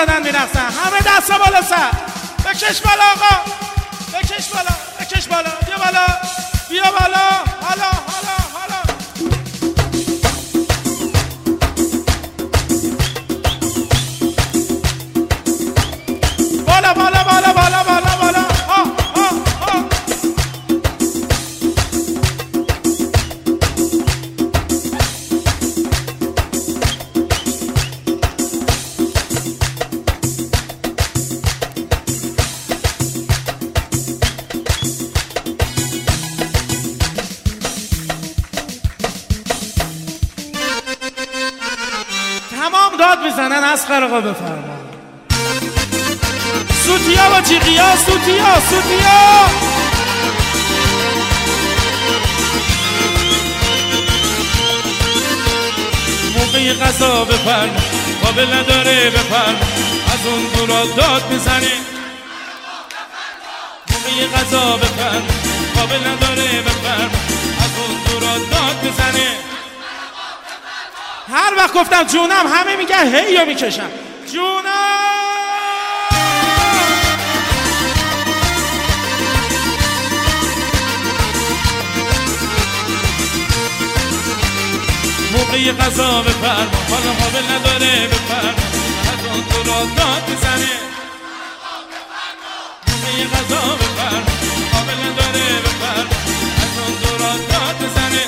دادن میرقصن. همه دستا بالا سر، بکش بالا آقا، بکش بالا، بکش بالا، بیا بالا، بیا بالا. حالا حالا حالا بالا بالا بالا بالا بالا بالا. ها ها ها. تمام داد میزنن. اصغر آقا بفرما. سوتیا و جیغیا، سوتیا سوتیا. موقع غذا بفرما، قابل نداره بفرما، از اون دورا داد میزنه. موقع غذا بفرما، قابل نداره بفرما، از اون دورا داد میزنه. هر وقت گفتم جونم همه میگن هی یا میکشم جونم. موقعی غذا بفرما، حالا قابل نداره بفرما، از اون تو را داد بزنه. موقعی غذا بفرما، قابل نداره بفرما، از اون تو را داد بزنه.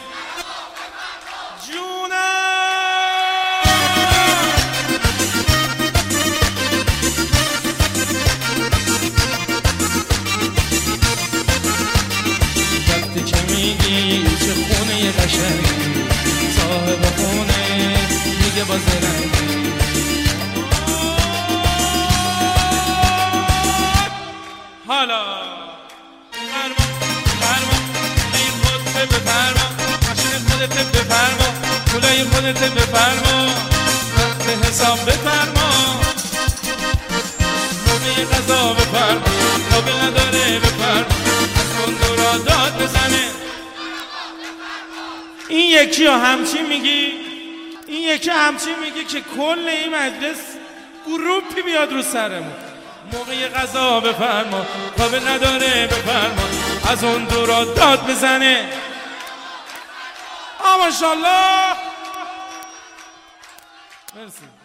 وقتی که میگی چه خونه قشنگی، صاحب خونه میگه باز رنگی. حالا فرما فرما، پولای خودت بفرما، ماشین خودت بفرما، پولای خودت بفرما، وقت حساب بفرما. موقع غذا بفرما، قابل نداره بفرما، از اون دورا داد بزنه. این یکی رو همچین میگی، این یکی همچین میگی که کل این مجلس گروپی بیاد رو سرمون. موقع غذا بفرما، قابل نداره بفرما، از اون دورا داد بزنه. ماشاءالله. مرسی.